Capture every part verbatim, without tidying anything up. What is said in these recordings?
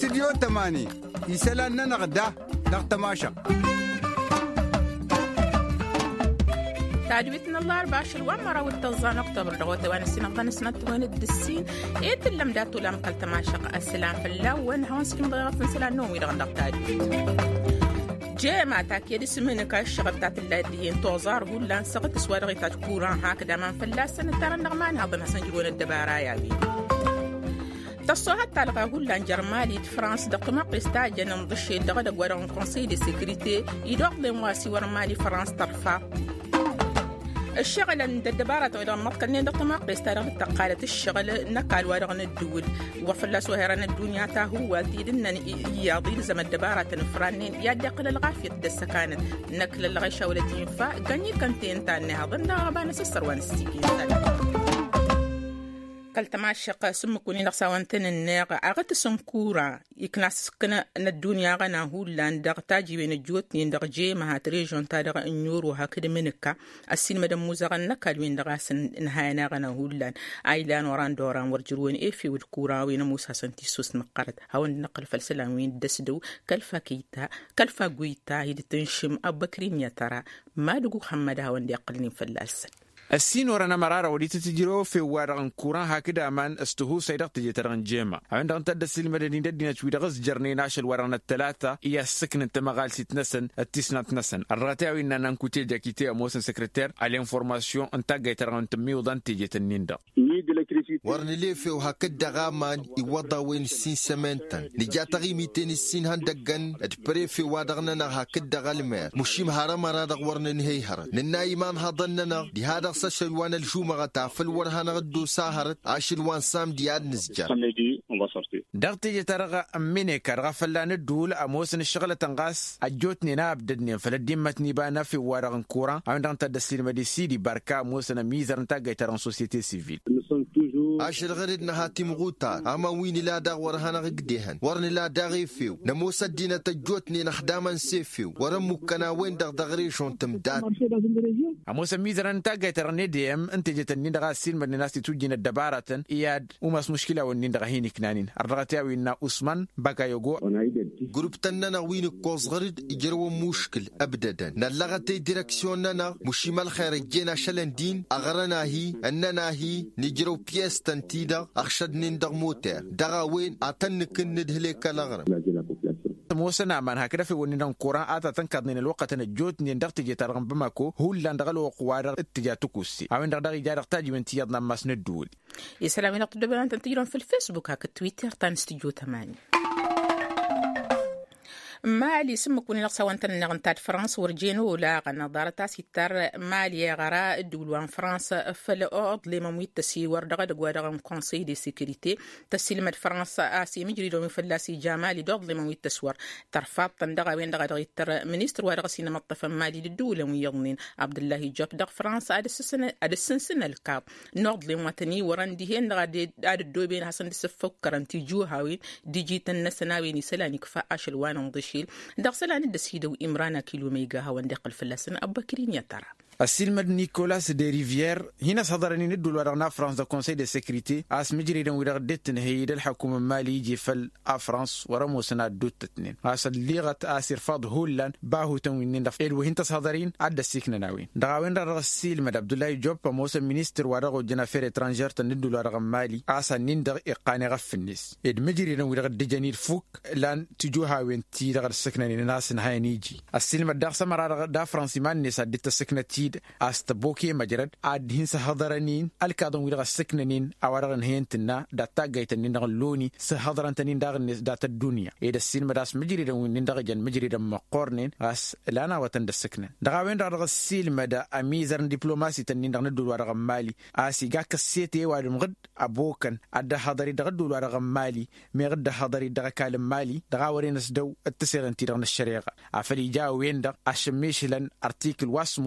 استديو تماني يسألنا نغدا نغتماشا تعجبتنا الله أربعش الوامرة والتوزان أكتوبر دغوت وان السنة غان السنة وين الدسين إيت اللي مداتو لام قل تماشق السلام في الله وين هون سكيم ضيغة في سلام نومي لغندق تاجبت جامعة تاكيد اسمينك الشغل تاعت اللاديين توزار هو لان سقط سوارغي تاج كوران هكذا من في الله سنة ترى النغمان هضنا سنجرون الدبارايا بي تصوحت تلقى هولان جرمالي فرانس دقما قستاجا نمضشي دغدا وران كونسي دي سيكوريتي يدوق لمواسي ورمالي فرانس طرفا الشغل عند الدبارة إذا ما تكلني دقما قستاجا تقالة الشغل نقال ورغن الدول وفلاس وهران الدنيا تاهو والديدنا ياضي لزم الدبارة نفرانين يدقل الغافية دسكانت نكل الغيشة ولتين فا قني كنتين تاني هذا غبان سسر وانستيكين كالتماشق سمكوني نقصاوانتن الناغ أغت سنكورا يكناس كنا الدنيا غنا هولان دغ تاجي بين الجوت ندغ جي ما هاتريجون تادغ النور وهكذا منك السين مدام موزغن نكال وين دغاسن نهاينا غنا هولان ايلان وران دوران ورجروين ايفي والكورا وين موسى سنتيسوس مقرد هاون نقل فلسلان وين دسدو كلفا كيتا كلفا قويتا هيد تنشم أبكرين يا ترى ما دقو حمد هاون دي أقلني فلاسن السين ورانا مرارة وليت تجرو في وارغن كوران هكذا أمان استهو سيدق تجترغن جيما عندما تدس المدني ددنا شوية غز جرني ناشل ورانا الثلاثة إيا السكن انت مغال ست نسن التسنة نسن الراتاوي إننا ننكوتي جاكيتي أموسن سكرتير على انفورماسيون انت جايترغن تمي وضان تجت النيندا ورني ليه في وهكذا غامان يوضا وين السين سمنتن نجاتغي ميتين السين هندقن اتبري في وادغنا هكذا غالمير مشيم هرم رادغ ورن نهيهر ننايمان هضننا دي هذا سشلوان الجومة تعفل ورهنا غدو ساهرت عشلوان سام دياد نسجر دغتي ترغى أميني كرغى فلان الدول أموسن الشغلة تنغاس أجوتني نابددني فلدين متني بانا في وارغن كورا عندما تدسير مديسي دي باركا موسن ميزر نتاقى ترغن سوسيتي سيفيل عشل غريد نهاتي مغوطان أما ويني لا داغ ورهانا غديهن ورني لا داغي فيو نموسى الدينة تجوتني نخداما سيفيو ورمو كنا وين داغ داغريشون تمداد أموسى ميزر نتاقى ترغن ديم انت جتني دغا السين من الناس تتوجين الدبارة إياد وماس مشكلة ونين دغا هيني كنانين الرغتاوي إنا أسمان بقى يوغو جروب تننا وين كوز غريد يجروا مشكل أبدا نلغتي ديركسيوننا مشيما الخير جينا شلندين أغرنا هي أننا هي نجرو بيس تنتيدا أخشد نندغ موتر دغا وين أتنك ندهلك لغرب موسنا من هكذا في ونين كوران آتا تنكد من الوقت الجوت ندغ تجي ترغم بماكو هو لاندغل وقوار اتجاه تكوسي أو ندغ يجار تاجي من تيادنا ماسن الدول يسلام نقطة دبلان تنتجرون في الفيسبوك هك تويتر تنستجو ثمانية مالي سمكوني نقصا وانتن نغنتات فرنسا ورجينو ولا غنظارة ستار مالي غراء الدولوان فرنسا فالأعض لما مويت تسي وردغا دقوا دغا كونسي دي سيكوريتي تسلمة فرنسا آسي مجري دومي فلاسي جامالي دوغ لما مويت تسور ترفاط تندغا وين دغا دغا تر منيستر وارغا سينما الطفا مالي للدولة ويضنين عبد الله جوب دغ فرنسا أدسن سنة الكاب نوض لما تني ورندهين دغا دي الدو بين حسن دي سفكرن تيجوها وين دي جيتن نسناويني سلاني كفاء شلوان ومضيش داخل الدسيدو إمرانا كيلو ميجا هو ندقل فلسن أبكرين يا ترى السلمد نيكولاس دي ريفيير هنا صدرني ندول ورغنا فرنسا دا كونسي دي سيكوريتي اس مجري دون ورغدت هي الحكومه المالي يجي فل افرنس ورمو سنه دوت اثنين اس ليغه اسير فاض هولان باهو تنوين ندف ال وهنت صدرين عد السكنناوي دغاوين رغسيل مد عبد الله جوب موسى مينستر ورغو جنافير ترانجير تندول ورغ مالي اس نندغ اقاني غفنيس اد مجري دون ورغد جنير فوك لان تجوها وين تي دغ السكنني ناس نهاي نيجي السلمد دا سمر دا فرنسي مان نسا دت السكنتي أستبوكي مجرد عادين سهضرنين الكادون ويلغ السكنين أورغن هينتنا داتا جايتنين دغ اللوني سهضرن تنين دغ داتا الدنيا إذا السين مداس مجري دون دغ جن مجري دم مقارنين غاس لانا وتند السكنة دغاوين رغ السيل مدا أميزرن دبلوماسي تنين دغ ندول ورغ مالي آسي غاك السيتي وادم غد أبوكن أدى حضري دغ دول ورغ مالي ميغد حضري دغ كالم مالي دغاورين سدو التسيرن تيرن الشريعة عفلي جاوين دغ أشميشلن أرتيكل واسموس تمونين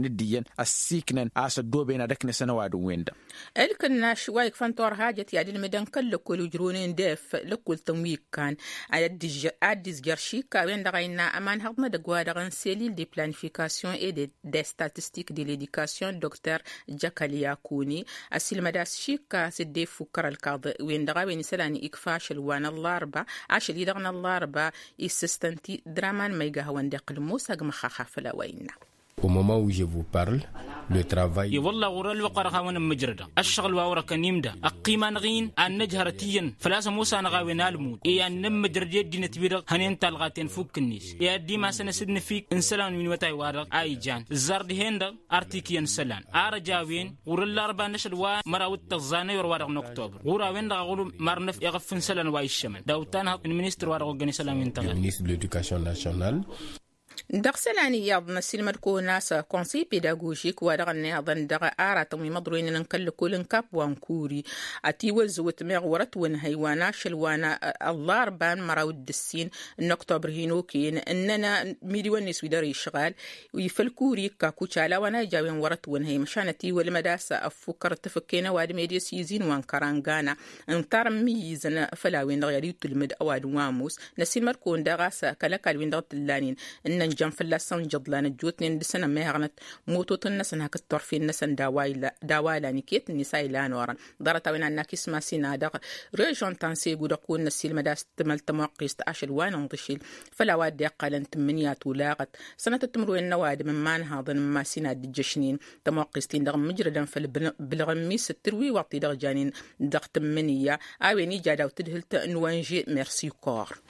الديان السيكنن أصدو بين دكن سنوات ويندا الكنا شوي فانتور حاجة يعني المدن كل كل جرونين ديف لكل تمويك كان عدي عدي جرشيكا وين دغينا أمان هضنا دقوا دغن سيليل دي بلانيفيكاسيون إي دي دي ستاتستيك دي ليديكاسيون دكتور جاكاليا كوني أسيل مداس شيكا سيدي فكر الكاض وين دغا وين سلاني إكفاش الوان اللاربا عاش اللي دغنا اللاربا إسستنتي درامان ما يقهوان دقل موسى مخاخا فلا وينا. Au moment où je vous parle, le travail. يوالله ورا الوقرة خاونا مجردة الشغل واورا كنيمدا أقيمان غين أن نجهرتيا فلاس موسى نغاوينا المود إيه أن نمجردية دي نتبيرغ هنين تلغاتين فوق النيس إيه دي ما سنسدن فيك إنسلان من وتاي وارغ آي جان الزارد هندا أرتيكي إنسلان آرجاوين ورا الأربع نشر وا مراوت تغزاني وروارغ نوكتوبر ورا وين دغولو مرنف يغف إنسلان واي الشمال داوتانها المينستر وارغ وغني سلام ينتغل ministre de l'Éducation nationale. دغسلاني يضنا سلمر كو ناس كونسي بيداغوجيك ودغني اظن دغ اراتم مضروين نكل كل كاب وانكوري اتي وزوت مغورت ون هيوانا شلوانا الله ربان مراود السين نكتوبر هينوكين اننا ميديون سويدر يشغال ويفلكوري كاكوتشالا وانا جاوين ورت ون هي مشانتي والمداسه افكر تفكينا واد ميديا سيزين وان كرانغانا انتر ميزن فلاوين غيري تلمد اواد واموس نسيمر كون دغاسا كلكال وين دغت اللانين ان جنب فلسان جضلان الجوتنين دسنا مهغنت موتوت النسن هك الطرفين نسن داوايلا داوالا نكيت نساي لانورا ضرت وين انك اسمها سينادا ريجون تانسي غدقون نسيل مداس تمل تمقيست اشل وان نضشيل فلا واد يقلن تمنيات ولاغت سنه تمرو النواد من مان هاضن ما سيناد الجشنين تمقيستين دغ مجردا فالبلغميس التروي وقتي دغ جانين دغ تمنيه اويني جاداو تدهلت نوانجي ميرسي كور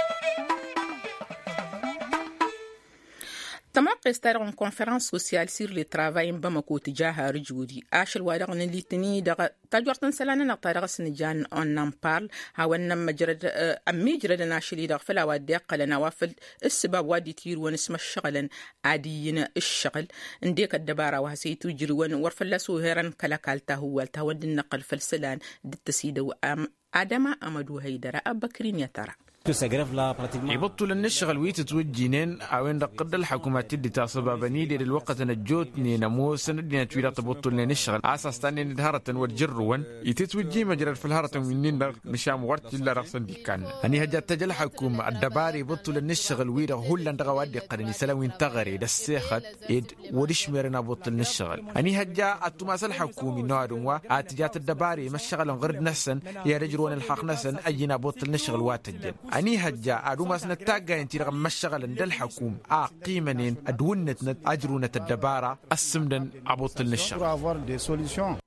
تماقي ستارون كونفرنس سوسيال سير لي ترافاي بمكو تجاه رجودي اشل وادغن اللي تني دغ تاجورتن سلانا نطارغ سنجان اون نامبارل هاون مجرد امي جرد ناشلي دغ فلا وادي قل نوافل السبب وادي تير ونسم الشغل عاديين الشغل انديك الدباره وهسيتو جرون ورفلسو هيرن كلاكالتا هو التود النقل فلسلان دتسيد وام ادم امدو هيدر ابكرين يا ترى يبطل النشغل ويتتوجينين عوين قد الحكومات اللي تصبابني دير الوقت نجوتني نموس ندينا تويلا تبطل نشغل اساس تاني ندهرة والجرون يتتوجي مجرد في الهرة منين مشام ورت الا راسن دي كان اني هجات تجل حكومة الدباري يبطل النشغل ويرا هولا ندغوادي قرني سلاوين تغري دسيخت يد ودش ميرنا بطل نشغل اني هجا اتماس الحكومي نادم وا اتجات الدباري مشغل غرد نسن يا رجرون الحق نسن اينا بطل نشغل واتجن أني هجا أدوماس نتاجا أنتي رغم مشغل عند الحكومة أقيمنين أدونت نت أجرونة الدبارة السمدن أبطل الشغل.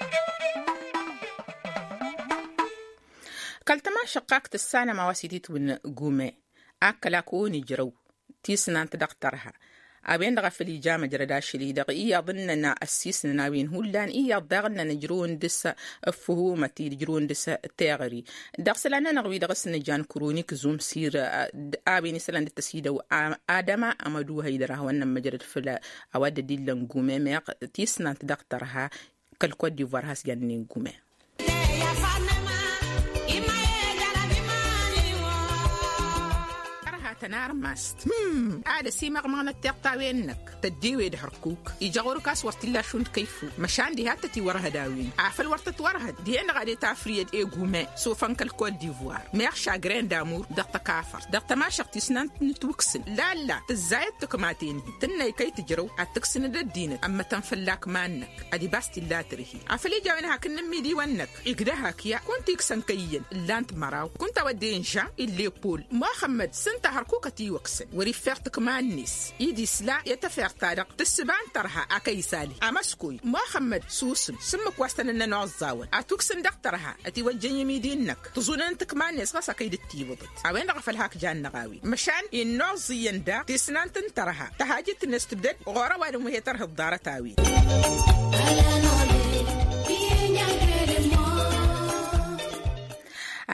كالتما شقاقة السنة مواسيديت ونقومي أكلا كوني جرو تيسنا تدقترها أبين دغ في الإجامة جرداشلي دغ إيا ظننا أسيسنا ناوين هولان إيا ضغلنا نجرون دس فهومتي نجرون دس تاغري دغ سلانا نغوي دغ سنجان كرونيك زوم سير أبين سلان التسيدة وآدما أمدو هيدرها وانا مجرد فلا أود دي لنقومي ميق تيسنا تدقترها كالكود ديفوار هاس جاني نقومي تنار ماست هم هذا سيما غمانة تقطع وينك تديوي دحركوك يجاورو كاس ورتلا شون كيفو مشان دي هاتتي ورها داوين عافل ورتت ورها دي انا غادي تعفريد اي غومي سوفان كالكود ديفوار ميخ شاغرين دامور دقت كافر دقت ما شقتي سنان نتوكسن لا لا تزايد تكماتين تناي كي تجرو اتكسن الدين اما تنفلاك مانك ادي باستي لا ترهي عافلي جاوينها كنمي دي ونك اقدها كيا كنت يكسن كيين لا انت مراو كنت ودين جا اللي بول محمد سنت كوكتي وكسن وريفرتك مع الناس يدي سلا يتفير طارق تسبان ترها أكي سالي أمسكوي محمد سوسم سمك وستن إننا نعزاون أتوكسن دكترها أتي وجني ميدينك تظن أنتك مع الناس غصا كيد التيوضت أوين غفل هاك جان نغاوي مشان النعزي يندا تسنان تنترها تهاجت الناس تبدأ غورا وادم هي ترها الدارة تاوي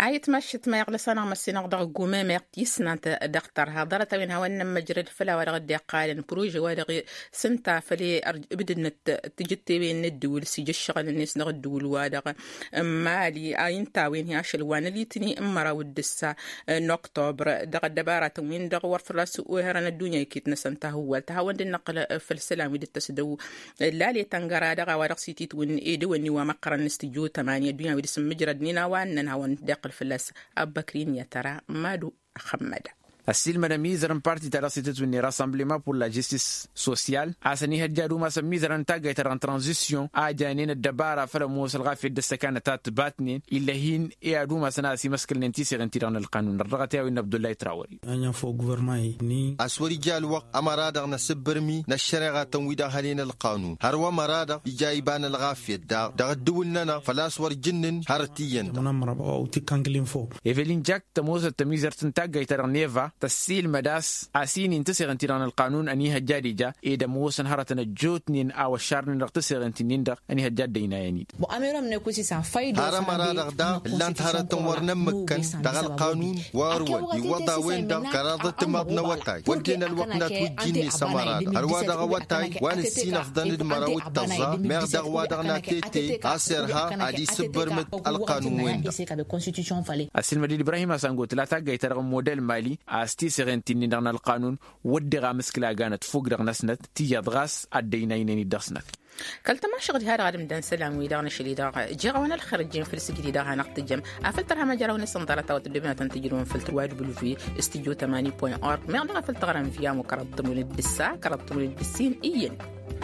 عايت مشت ما يغلس أنا مسينا غدغ قومة ما يقتيسنا دكتور هذا توين هوانا مجرد فلا ورغ دقال بروجي ورغ سنتا فلي بدنا تجتي بين الدول سيج الشغل الناس نغ الدول ورغ مالي أين تاوين هي شلوان اللي تني أمرا ودسا نوكتوبر دغ الدبارة وين دغ ورفرس وهرنا الدنيا كيتنا سنتا هو تهاون النقل في السلام ودي تسدو لا لي تنقرا دغ ورغ سيتي وين إيدو وني ومقرن نستجو تمانية الدنيا ودي سم مجرد نينا وان هون داقل فلاس أبكرين يا ترى مادو خمدا السيل مداميزرن بارتي تراسيتوني راسامبليمون بور لا جيستيس سوسيال عسني هجادو ما سميزرن تاغاي تران ترانزيسيون اجانين الدبارة فلا موسى الغافي الدسكانة تات باتنين إلا هين إيادو ما سناسي مسكل ننتيسي غنتيران القانون الرغتي وإن عبد الله تراوري أنا فوق غورماي ني أسوري جال وقت أمرادا نسبرمي نشرغا تنويدا هلين القانون هروا مرادا إجايبان الغافي دا دغدولنا فلاس ورجنن هرتيين منمر أو تيكانجلين فوق إيفلين جاك تموسى التميزرن تاغاي تران نيفا تسيل مداس عسين ينتسي غنتيران القانون أني هجادي جا إيدا موسن هرتنا الجوتنين أو الشارن رغتسي غنتينين دا أني هجاد دينا ينيد هرا مرادا دا لانت هرتن ورنمكن دغ القانون وارول يوضا وين دا كرادة مضنا وطاي ودينا الوقت توجيني سمرادا هروا دغ وطاي وان السين أفضل المراوي التظا ميغ دغ وادغنا تيتي أسرها عدي سبرمت القانون وين دا السيل مديد إبراهيم أسانقوت لا تاقاي ترغم موديل مالي أستي سغنتيني دغنا القانون ودغا مسكلا غانت فوق دغ نسنت تيادغاس أدينا ينيني دغسنت كلت ما شغل هذا غادم دان سلام ويدانا شلي داغ جاونا الخرجين في السجدي داغ نقط الجم افلتر ما جراونا سنطرة وتدبنا تنتجرون فلتر واجب في استديو ثمانية بوين أربعة ما عندنا فلتر غرام فيها مكربت من الدسا كربت من الدسين إيين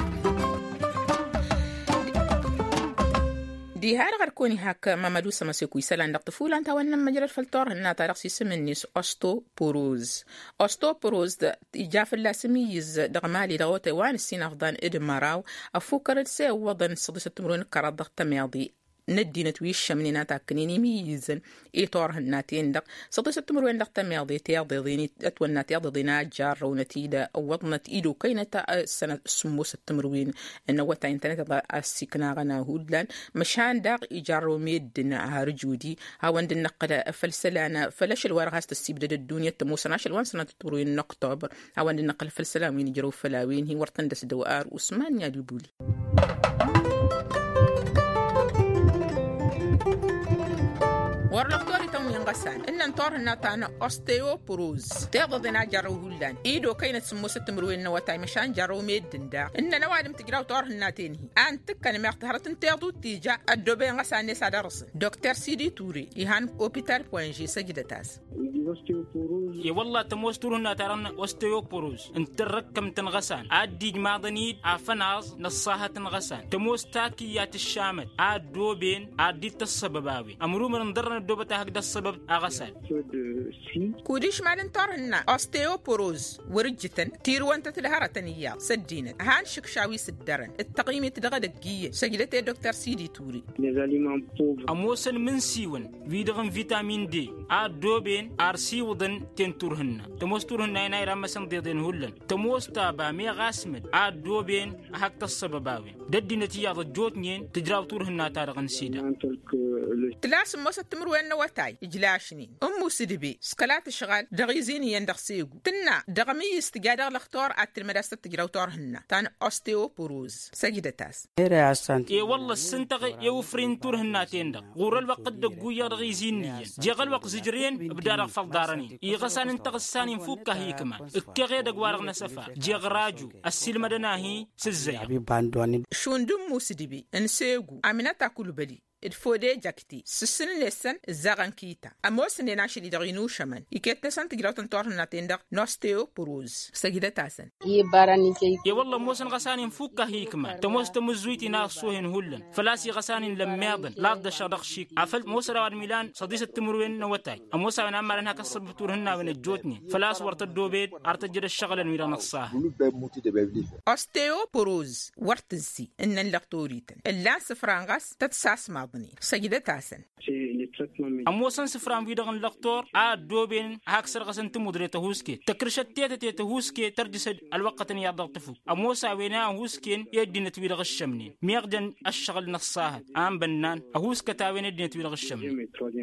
دي هار غركوني هاك مامادو سماسيكو يسالان دق طفولا انت وانا مجرى الفلتور هنا تاريخ سمنيس اوستوبوروز اوستوبوروز يجاف الله سميز دغمالي دغوتي وان السين افضان ادماراو افوكر السي وضن صدسة تمرون كراد ضغط تمياضي ندينا تويش منينا تاكنيني ميزن اي طور هناتين دق صدسة تمرون دق تمياضي تياضي ضيني اتونا تياضي ضينا جار ونتيدا وضنت ايدو كينتا سنة سموس التمروين انه وتا انترنت السكنا غنا هودلان مشان داق ايجارو ميدنا هارجودي هاوان دي النقل فلسلانا فلاش الورغاس تسيبدد الدنيا تموسناش الوان سنة تمروين نقطابر هاوان دي النقل فلسلان وين يجرو فلاوين هي ورطندس دوار وسمان يا بولي ورلقتوري توم ينقسان إن نطور الناتانا أوستيوبوروز تيضضنا جارو هولان إيدو كينت سمو ستمروين نواتاي مشان جارو ميدن دا إن نوادم تجراو طور الناتين هي أنت كان ميقتهرتن تيضو تيجا الدوبين غسان نسا درس دكتور سيدي توري إيهان أوبيتال بوينجي سجدتاس يا والله تموستورنا ترى أوستيوبوروز انت ركم تنغسان عدي جماضنيد عفناز نصاها تنغسان تموستاكيات الشامل عاد دوبين عدي السبباوي أمرو من نضرنا الدوبة هكذا السبب أغسان كوديش مالن ترهنا أوستيوبوروز ورجتن تيروان تتلهارتنيا سدينة هان شكشاوي سدرن التقييم تدغى دقية سجلت دكتور سيدي توري أموسن من سيون فيدغن فيتامين دي عاد دوبين أرسي وضن تنتورهن تموستورهن يناي رمسن ديدين هولن تموستا بامي غاسمد عاد دوبين هكذا السبباوي ددي نتيجة ضجوتنين تجراو تورهن تارغن سيدا تلاس موسى تمروين نواتاي إجلاشنين أمو سيدبي سكالات الشغال دغيزين يندغ سيغو تنا دغمي استجادة الاختار عاد المدرسة تجراو تورهن تان أوستيوبوروز سجدتاس إيه والله السنتغ يوفرين تورهن تيندغ غور الوقت دقويا دغيزين نيين جيغ الوقت زجرين بدار أغفل دارني إيغسان انتغسانين فوكا هي كمان اكتغي دقوارغ نسفا جيغ راجو السلمة دناهي سزيا شون دمو سيدبي انسيغو عميناتا كل بلي الفودي جاكتي سسن لسن زغان كيتا اموس نناشي دي دغينو شمن يكيت نسان تجراو تنطور ناتيندغ نوستيوبوروز سجدة تاسن يا والله موسن غسانين فوكا هيكما تموس تمزويتي ناقصوهن هولن فلاسي غسانين لمياضن لاد شرق شيك عفلت موس رواد ميلان صديسة تمروين نوتاي اموس وانا امالنها كسب تورهن ونجوتني فلاس ورت الدوبيد ارتجد الشغل الميرا نقصاه اوستيوبوروز ورتزي ان اللقطوريتن اللان سفرانغاس تتساس مع دغضني سيدة تاسن أموسن سفران في دغن لقطور عاد دوبين هاكسر غسن تمدري تهوسكي تكرشت تيتا تيتا هوسكي ترجس الوقت يرضى طفو أموسا وينا هوسكين يدين تويل غشمنين ميغدن الشغل نصاهد آم بنان أهوسكا تاوين يدين تويل غشمنين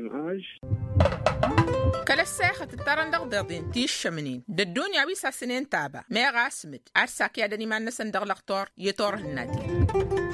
كلا الساخة الترن دغدغدين تيش شمنين ددوني عويسا سنين تابا ما غاسمت عرساك يا دني ما نسن دغ لقطور يطور النادي